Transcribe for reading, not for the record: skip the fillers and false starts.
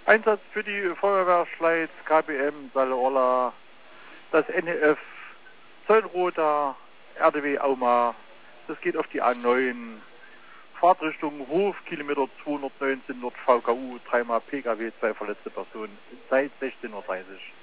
Einsatz für die Feuerwehr Schleiz, KBM, Salle-Orla, das NEF, Zollenroda, RDW Auma. Das geht auf die A9. Fahrtrichtung Hof, Kilometer 219, Nord VKU, 3 Pkw, 2 verletzte Personen, seit 16:30 Uhr.